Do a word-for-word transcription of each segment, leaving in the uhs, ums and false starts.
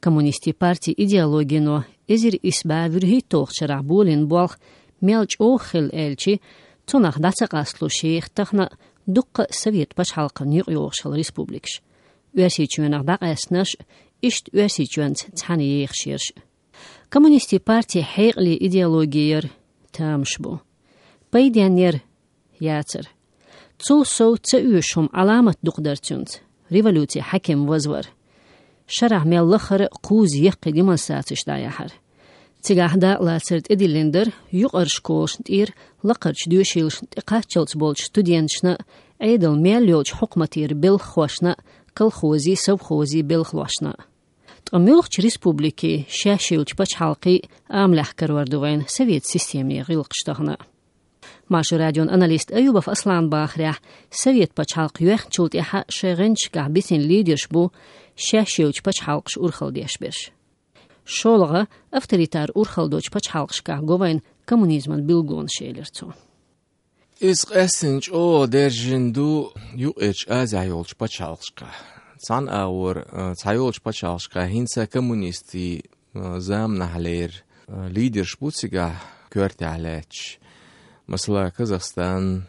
Коммунисти партии идеологино эзир исба вюрхи тохчара болин болх мелч охил элчи цунах дацагаслу шейх тахна дукка совет пачхалқын юқиоқшыл республикш. Уәсичуенақ дақаснаш ишт уәсичуенц цхани ейхширш. Коммунисти партии хейгли идеологиер тамшбу. Пайдянер яцер. Цул соу цеюшум аламат дуқдарцюнц. Революция хаким возвар. Шарах меллахар қуз еқи демонстрациш даяхар. Цигахда лацерт эдиллендер юқарш колшнт ир лақарч дюшилшнт иқачалц болж студентшна эйдл меллёлч хукматир билхвашна колхози совхози билхвашна. Томилч республики шашилч пачхалқи амлах карвардугайн совет системе ғилқштағна. Машу радион аналист Аюбов Аслан Бахрях совет пачхалқ юхчулт яха шегенч гах бисен лидерш бу шашилч пачхалқш урхалдеш берш. Шолға авторитар урхалдоч пачхалқшка говайн коммунизман билгон шейлерцу. Из эссенч о держинду юэч азайолч пачхалқшка. Цан аур цайолч пачхалқшка хинца коммунисти зам нахлер лидерш буцига кёртялеч. Масла Казахстан,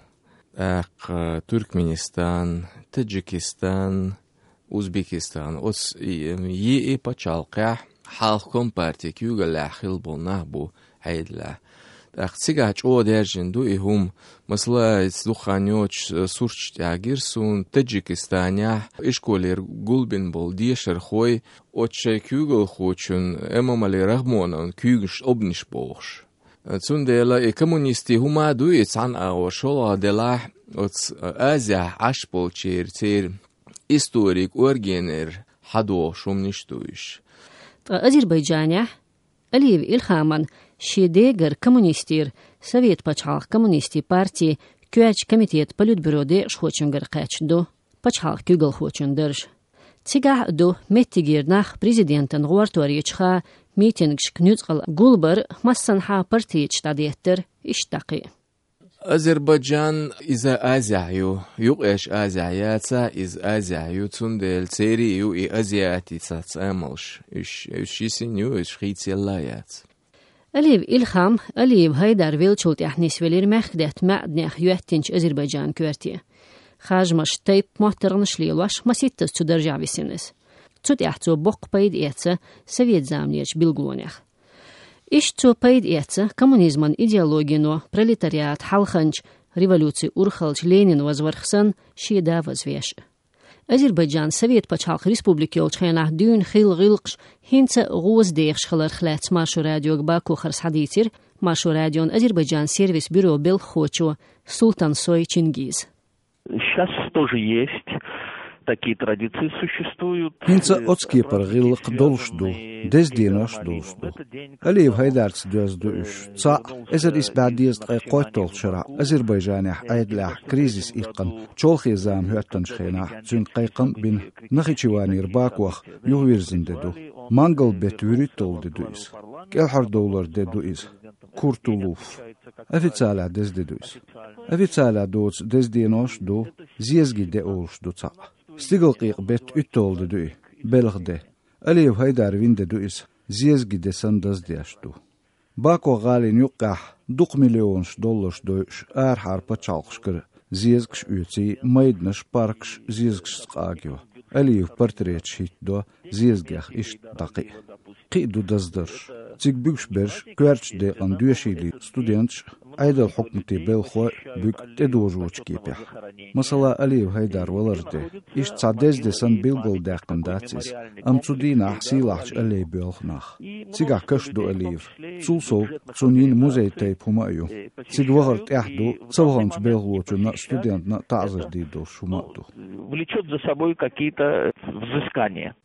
Туркменистан, Таджикистан, Узбекистан. Оц е и пачалқя халқом партия кюгала хилбол нахбу хайдла. Так цигач о держинду и хум масла слуханёч сурч тягирсун Таджикистания ишколер гулбин бол дешер хой отче кюгл хочун эмамали рахмонан кюгш обниш бош. Цундела и коммунисти хума дует сан аур шола дела от Азия ашпол чер цер историк оргенер хадо шумништуиш. Азербайджане Алиев Ильхаман шедегер коммунистир совет пачхалq коммунисти партии кюач комитет политбюроде шхочунгер качду пачхалq кюгл хочундерш. Цигах до меттигернах президентен гуарторичха митингш кнюцгал гулбар массанха партии штадиеттер иштақи. Азербайджан из Азию, юqesh Азияца из Азию цундел церию и азиатица цамалш иш ишисиню иш хитселаяц. Алиев Ильхам, Алиев Хайдар вилчулт яхнис велир махдет маъднях юаттинч Азербайджан кюрти. Хажмаш тайп мохтернш лилаш маситтас цудержависинес. Цуд яхцу бок пайд эца совет замнеч билглонях. Иш цу пайд эца коммунизман идеологино пролетариат халханч революции урхалч Ленин возвархсан шида возвеш. Азербайджан совет пачхалq республики олчхайнах дюн хил гилqш хинца гуз дейхш хилар хлац машу радио Баку харс хадитир машу радион Азербайджан сервис бюро бел хочу Султан Сой Чингиз. Сейчас тоже есть такие традиции существуют. Хинца отские паргилк должду, дездинош должду. Алиев Хайдарц дёздуш. Ца эзер испадист айқойтол шара. Азербайджане айдлах кризис икан. Чолхи зам хёттан шхена. Цун қайқам бин нахичивани рбаквах ювирзиндеду. Мангал бет вюритол дедуис. Келхар доллар дедуис. Куртулуф. Официаля дездедуис. Официаля доц дездинош до зезги де олш до ца. Стигл қиқ бет үттол дедуи. Белғде. Алиев Хайдар виндедуис. Зезги де сандаздяшту. Бако галин юққах дуқ миллионш долларш дойш ар харпа чалқшкыр. Зезгш үци майднаш паркш зезгш сқагио. Алиев портрет шит до зезгях иш дақи. Қиду даздырш. Циг бүгш берш кверч де андуешили студентш айдал хукмти белхо бүк тедожуч кепях. Масала Алиев Хайдар валарде. Иш цадез де сан билгол дақын дацис. Амцудина силахч алей белхнах. Цига кашду Алиев. Цулсол цунин музей тайп хумаю. Циг вағарт яхду цавганч белхлочу на студент на тазар дидо шумату. Влечет за собой какие-то взыскания.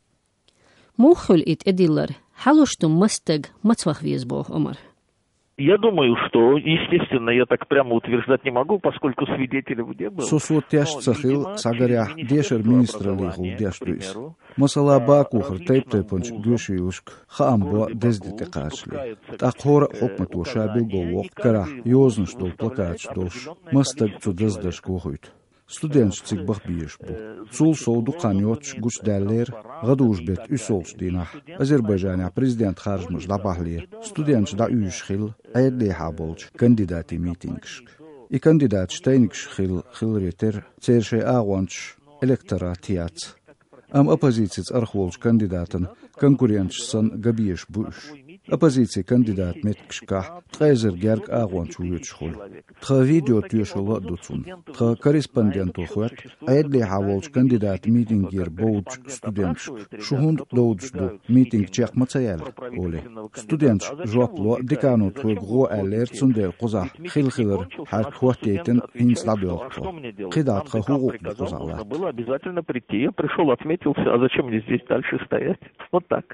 Мухуль ит эдиллар. Халушту мастег мацвах визбох, Омар. Я думаю, что, естественно, я так прямо утверждать не могу, поскольку свидетелей в деле было. Сосуд тяж цахил сагарях дешер министра лиху дяштуис. Масала Баку хартайп тайпанч дюшиюшк хаамбо дездите качли. Тахора хокмату шабил го вок кара ёзнш дол плакач дош. Мастег цу дездаш кухуйт. студентчик бах биеш бу. Цул соуду каньотч гуч дәллер, гадуж бет үсолш динах. Азербайджания президент харжмыш да бахли. Студентч да үшхил, айдли хаболч, кандидати митингшк. И кандидат штейникш хил хилретер, церше агуанч электоратиац. Am оппозициц архволч кандидатен конкурентсан габиеш буш. Оппозиция кандидат меткшка тхайзер герг агуанч уючхул. Тха видео тюшула дуцун. Тха корреспонденту хуат айдли хаволч кандидат митингер боуч студентш. Шухунд доуджду митинг чех мацаял. Оле. Студентш жопло декану твой гро алер цунде куза. Хил-хилер харт хуатейтен инслабел. Кидат ха хугук кузала. Было обязательно прийти. Я пришел, отметился, а зачем мне здесь дальше стоять? Вот так.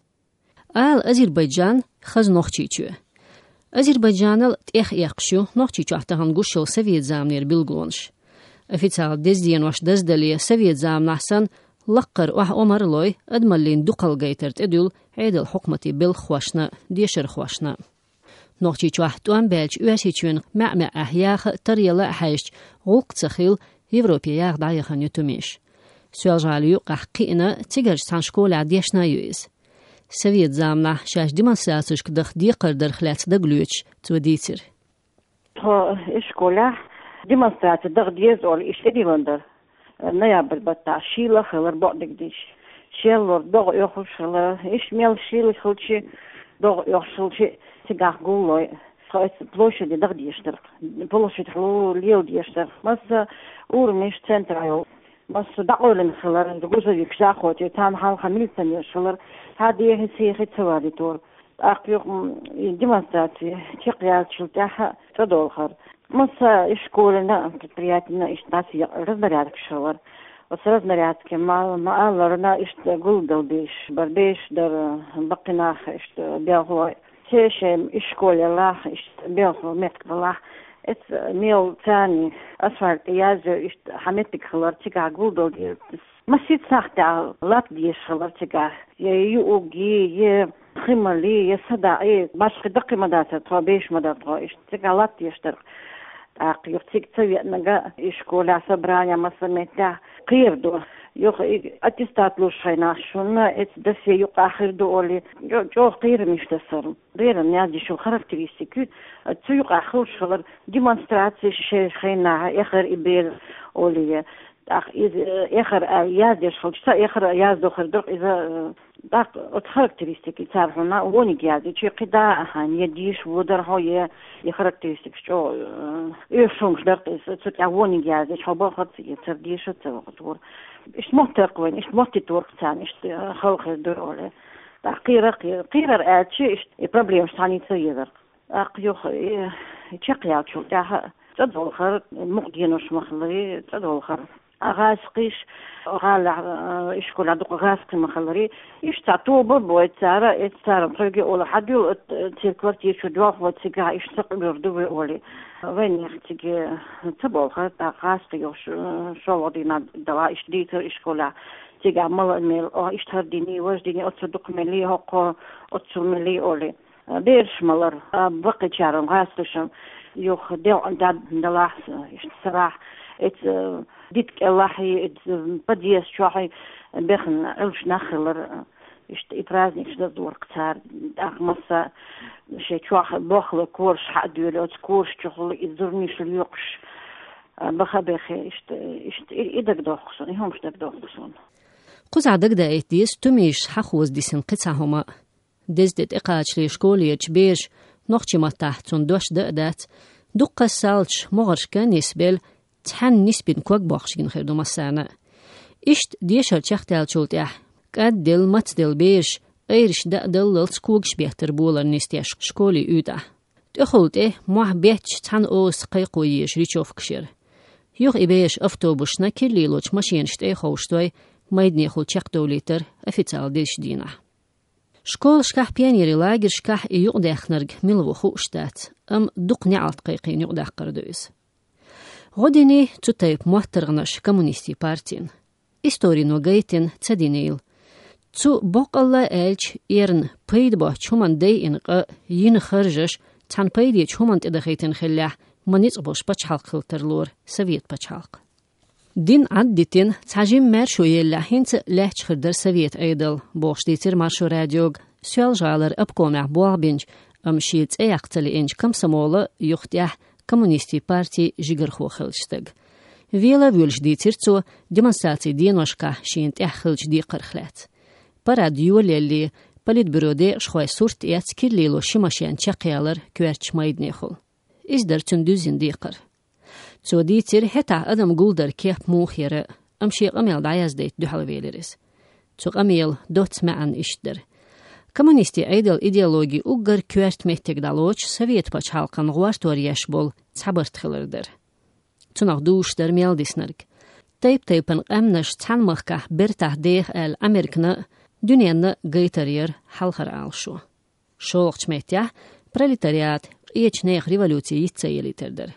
آل أذربيجان خز نوخچيچو. أذربيجان تيخ يقشو نوخچيچو احتهان گوشو سويت زامنير بلغونش. أفيتال دزدين واش دزدلي سويت زام نحسن لقر وح عمر لوي أدملين دقل جيترت أدول عيد الحكمة بالخواشنا ديشر خواشنا. نوخچيچو احتوان بلج واسيچون مع مع أحياخ تريلا حيش غوق تخيل يوروبيا دايخن يتوميش. سوال جاليو قحقينا تيجر سانشكول عديشنا يويز. Совет замна шаш демонстрацию кдах дикар дархлят даглюч твадитер. То школа демонстрация дагдез ол иштедивандер. Ноябрь бата шила хлар бодигдиш. Шеллор дог йохушла ишмел шила хлчи дог йохшулчи тигах гулой. Хойс площади дагдиштер. Площадь хлу лилдиштер. Мас урмиш централ. بس دعولن خلر دقوزة يكشا خوتي تام حال خميلتن يشلر هذه هي سيخي توالي تور أقيق ديمونستراتي تقيات شلتاها تدول خر مسا إشكولنا برياتنا إشتاسي رزنرياتك شلر وسرزنرياتك ما ما ألرنا إشت قلدل بيش بربيش در بقناخ إشت بيغوي تيشم إشكول الله إشت بيغو ميتك بالله ات ميل ثاني أسفل يازو إشت حميتك خلر تيجا قلدل مسيت ساختة لات ديش خلر تيجا يوغي ي خمالي يصدعي باش دقي مداتا تو بيش مداتا إشت تيجا لات ديشتر أقيق تيج تسوي نجا إشكولا سبرانيا مسميتا قيردو يوخ أتستات لوش خينا شونا إت دسي يوق آخر دولي جو جو قير مش تسر غير الناس شو خاركترستيك تسو يوق آخر شغل ديمونستراتي شيء خينا آخر إبيل أولي أخ إذا آخر أياز يشغل شتا آخر أياز دخر دق إذا دق خاركترستيك تعرفنا وني جازي شيء قدا هان يديش ودر هاي خاركترستيك شو يشونش دق تسوي وني جازي شو باخد يترديش تسوي إيش مهتق وين إيش مهتي تورك ثاني إيش خلق الدولة قيرة قيرة قيرة أشي إيش البروبلم ثاني تصير أقيوخ يشقيا شو تاه تدخل خر مقدينوش مخلري تدخل خر أغاسقيش غال إيش كل عدو غاسق مخلري إيش تعطوه ببوي تسارة إيش تسارة تلقي أول حد يو تيركوت يشو دواف وتسيقها إيش تقبل دوي أولي وين يختي تبغى خد غاسق يوش شو ودينا دوا إيش ديتر إيش كلا تيجا مال ميل أو إيش ترديني وش ديني أتصدق ملي هقو أتصل ملي أولي بيرش مالر بقي شارم غاسقشم يوخ ديل عند دلاح إيش صراحة إت ديك الله إت بديس شوحي بخن علش نخلر إيش إبرازني إيش دور كتار أخمسة شيء شوح بخل كورش حد يلوت كورش شغل يزورني شو يقش بخبخ إيش إيش إيدك دوخسون يهم إيش دك دوخسون قز عدك دا إتيس تميش حخوز ديسن قطعهما دزدت إقاش ليشكوليش بيش نوخشي ما تحتون دوش دقدات دقة سالش مغرشكا نسبل تحن نسبين كوك بوخشين خيردو مسانا إشت ديشر تشختال شولتيح قد دل مت دل بيش ايرش دقدل للسكوكش بيهتر بولر نستيش شكولي اوتا تخلت إيه موح بيتش تحن اوس قيقويش ريشوف كشير يوغ إبيش أفتوبوشنا كيرلي لوش ماشينشت إيه خوشتوي مايدني خل تشق دوليتر أفيتال ديش دينا شكول شكاح بيانيري لاجر شكاح إيوغ داخنرج ملوو خوشتات أم دق نعلت قيقين يوغ داخ قردويز غديني تطيب محترغنش كومونيستي بارتين إستوري نوغيتين تسدينيل تو بوق الله ألش إيرن بيد با چومن دي إنقا ين خرجش تان بيدي چومن تدخيتن خلاح منيت بوش بچحلق خلتر لور سويت بچحلق دين عدتين تعجم مارشو يلا هنت لحش خردر سويت أيدل بوش ديتر مارشو راديوغ سوال جالر أبقومع بوغبينج أمشيت أيقتلي إنج كم سمولة يختيح كومونيستي بارتي جيجر خو خلشتغ فيلا فيولش ديتر تو ديمونستراتي دينوشكا شينت أخلج دي قرخلات براد يولي بلد برودي شخوي صورت إيات كيرليلو شماشيان چاقيالر كوارچ مايدنيخل إزدر تندوزين ديقر تو ديتر هتا أدم قولدر كيف موخير أمشي قميل دعياز ديت دو حلويلرس تو قميل دوت معن إشدر كومونيستي أيدل إيديولوجي أقر كوارت مهتك دالوش سويت باش حلقان غوارتور يشبول تعبرت خلردر تناغ دوش در ميل ديسنرك تيب تيبن أمنش تنمخكه برتاه ديخ ال أمريكنا دنيانا غيترير حلخر عالشو شوقش مهتيا بروليتاريات إيش نيخ ريفولوتي يتسيلي تردر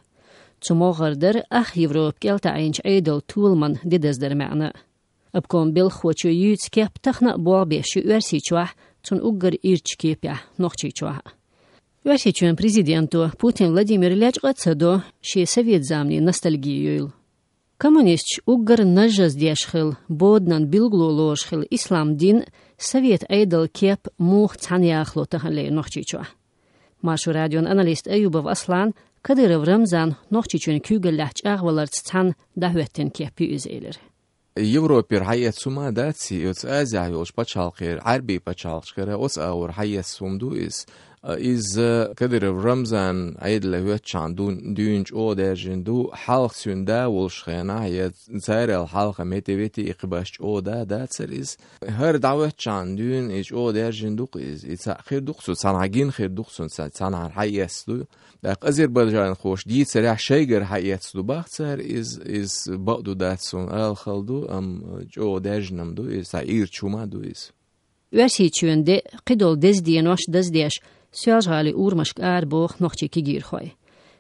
تموغردر أخ يوروب كيلتا عينش أيدل تولمن ديدزدر معنا أبكون بالخوتشو يوتس كيب تخنق بوابيشو ورسيچوح تون أقر إيرچ كيبيا نوخچيچوح ورسيچوان بريزيدينتو بوتين فلاديمير لاجغت سدو شي سوفيت زامني نستالجيويل كومونيستش أقر نجز ديشخل بودنان بلغلولوشخل إسلام دين سوفيت أيدل كيب موخ تانياخلو تخلي نوخچيچوح مارشو راديون أناليست أيوبов أصلان كدير رمزان نوخچيچون كوغل لحچ أغوالر تتان دهوتين كيبي إزيلر Европер حيات سوما داتسي يوتس آزع يوش بچالقير عربي بچالقير اوس اور حيات سومدو إز إز كدر رمزان عيد لهوتشان دون دونج أو درجن دو حلق سوندا والشخينا هي زير الحلقة ميتيفيتي إقباش أو دا داتسر إز هر دعوتشان دون إج أو درجن دوق إز إز خير دوقسو سانعجين خير دوقسو سانع حيات دو داق أزربيجان خوش ديت سريع شيجر حيات دو باختر إز إز بقدو داتسون الخلدو أم جو درجنم دو إز سعير شوما دو إز ورسيچون دي قدول دزدينوش دزديش سياجالي أورمشك آر بوخ نوخچي كيجير خوي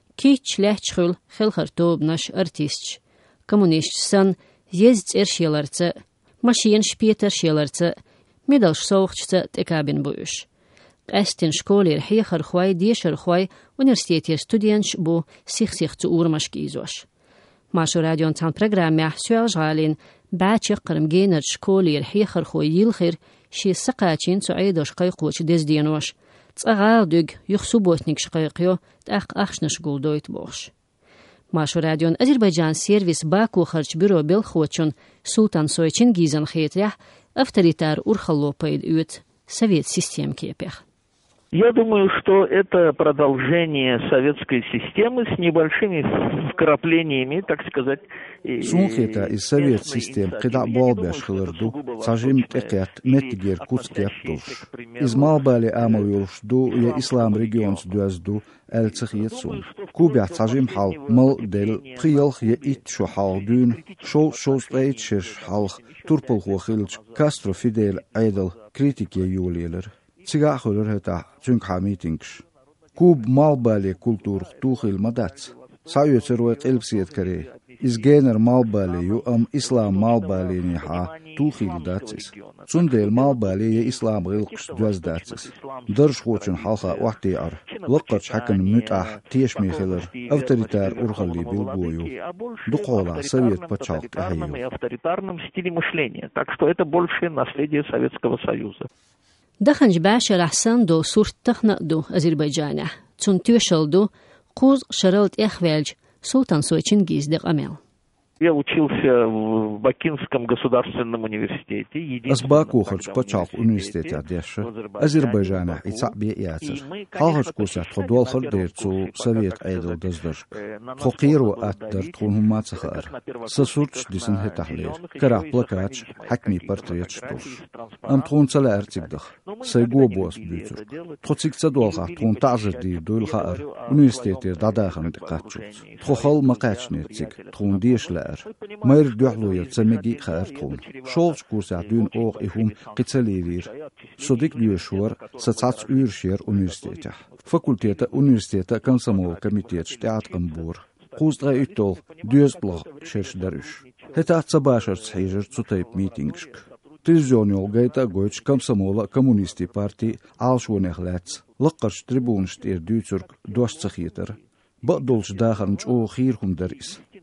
كيچ لحچخل خلخر توبنش ارتيستش كومونيست سن يزد ارشيلرت ماشين شبيتر شيلرت ميدلش سوخچت تكابين بوش قاستن شكولير حيخر خوي ديشر خوي universitetir studentش بو سيخ سيخ تو أورمشك إيزوش ماشو راديون تان برنامج سياجالين باچ قرم جينر شكولير حيخر خوي يلخير شي سقاچين تعيدوش قيقوش دزدينوش تغادق يخصبوتنك شقيقيو تأخ أخشنش قولدويت بوش ماشو راديون أذربيجان سيرفيس باكو خرج بيرو بالخوتشون سلطان سويچين جيزن خيتريح أفتريتار أرخلو بيد اوت سويت سيستيم كيبيخ Я думаю, что это продолжение советской системы с небольшими вкраплениями, так сказать. Сунхета из совет систем قطع بالباش خلردو صاجم تقيت متجير كوتسكيب دوش из малбали амовилш دو يا إسلام ريجيونس دوازدو التخيت سون كوبيع صاجم حال مل دل خيالخ يا إت شو حال دون شو شو ستيت شش حال توربل خو خيلج كاسترو فيديل عيدل كريتيكي يوليلر سيغا خلر هتا چونك ها ميتينكش كوب مالبالي كولتور توخيل مدات سايو تروي قلبسيت كري إز جينر مالبالي يو أم إسلام مالبالي نيحا توخيل داتس سندل مالبالي يا إسلام غيلقش دواز داتس درش خوچن حالخا وحتي أر لقرش حكن متاح تيش ميخيلر أفتريتار أرخلي بالبويو دقولا سويت بچالك أهيو авторитарном стиле мышления. Так что это больше наследие Советского Союза. دخنج باشر أحسن دو صورت تخنق دو أذربيجانيا تون توشل دو قوز شرلت إخوالج سلطان سويچين جيز دق أميل Я учился в Бакинском государственном университете. أسباكو خرج بچالق университета ديش أذربيجانا إتصعبي إياتر خالخرج كوسا تخدوال خرديرتو سويت أيدو دزدرش تخيرو أتدر تخون هما تخار سسورتش ديسن هتحلير كرا بلاكاتش حكمي بارتريتش دوش أم تخون سلا أرتيك دخ سيقو بواس بيوتر تخوتيك تدوالخا تخون تعزر دير دويل خار университетير داداخن دقاتشوت تخوخل مقاتش نيرتيك تخون ديش لا ماير دوحلو يتسمجي خارتون شولش كورسا دون اوغ إهم قتساليرير صديق ديوشور ستسعت اورشير universiteta فاكولتيتا universiteta كنسمو كميتيت شتاعت قنبور قوز غا اتول دوز بلغ شيرش دارش هتا تسباشر تسحيجر تسوتايب ميتينجشك تلفزيونيول غايتا غويتش كمسمولا كومونيستي بارتي عالشونيخ لاتس لقرش تريبونش تير دوتسرك دوش تسخيتر بقدولش داخل نش او خيرهم دريس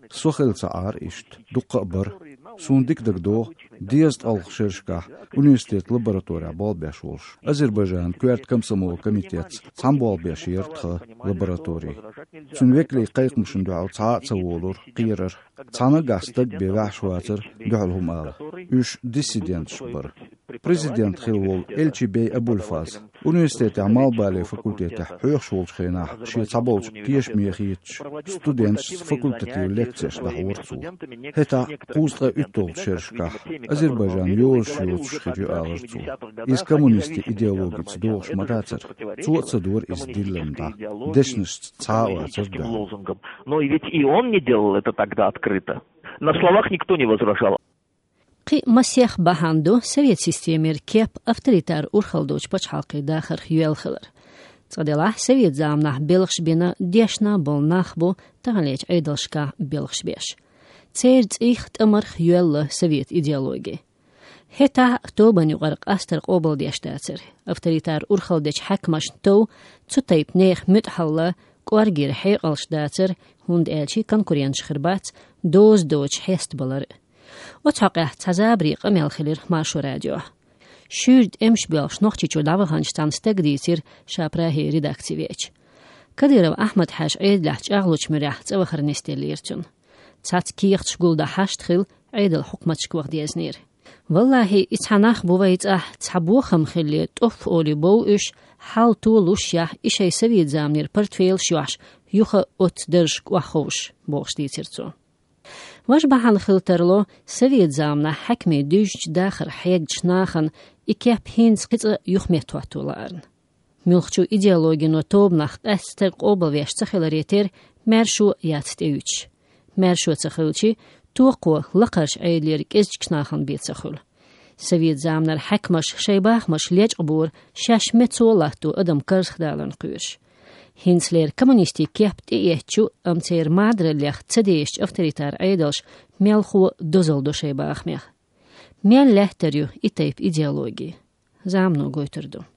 Сохелца ар ишт, дукка бар, сундик дагдох, диезд алхшершка, университет лаборатория балбяш волш. Азербайджан кверт комсомол комитет, сам балбяш ертха лаборатории. Цунвекли кайкмшин дуал цааца волур, қирар, цана гастаг бевашватер дуалхум ал. Үш диссидент бар. Президент Хилвол Эльчибей Абульфаз. Университет Амалбали факультета Хойшволшхена, ши цаболч тиеш мехич, студент факультатив лекцияш да хорцу. Хета кузга үттол шершка, Азербайджан йолш йолш шхирю аларцу. Из коммунисты идеологиц долш матацер, цуаца дур из диллемда, дешниш цаавацер да. Но ведь и он не делал это тогда открыто. На словах никто не возражал. قي مسيح بهاندو سويت سيستيمير كيب أفتريتار أورخلدوش بچ حلقي داخر يوال خلر. تصديله سويت زامنه بلغش بينا ديشنا بولناخ بو تغليج عيدلشكا بلغش بيش. تسيرد إيخ تأمر يوال سويت إيديولوجي. هتا تو بنيو غرق أستر قوبل ديشتاتر. أفتريتار أورخلدوش حكمش تو تسوتيب نيخ متحلة كوارجير حيق الشداتر هند إلشي كونكورينش خربات دوز دوش حيست بلر. وتحقق تزابري قميل خلير مارشو راديو. شورد امش بيلش نوخچيچو لاوهانشتان ستگديتير شابراهي ريداكتيويچ. كديرو احمد حاش عيد لحج اغلوچ مريح تسوخر نستيليرتون. تات كيخت شغول دا حشت خيل عيد الحكمتش كوخ ديزنير. والله اتحناخ بوبايت اه تحبوخم خلي توف اولي بو اش حال تو لوشيا اشي سويد زامنير پرتفيل شوش يوخ ات درش كوخوش بوخش ديتيرتو. واش بحال خلترلو سويت زامنا حكمي دوش داخر حيق جناخن إكيب هينز قطع يخميتوا تولارن. ملخشو إيديولوجي نو توبناخ أستر قوبل ويش تخيلريتير مرشو ياتتيوش. مرشو تخيلشي توقو لقرش عيدلير كيز جناخن بيت تخيل. سويت زامنا الحكمش شيباخ مش ليج عبور شاش متولاتو أدم كرخ دالن قيوش. هينسلير كومونيستي كيبت إيهتشو أمتير مادر الليخ تديش أفتريتار عيدلش ميلخو دوزل دو شيباخ ميخ. ميل لهتريو إتايب إيديولوجي. زامنو قويتردو.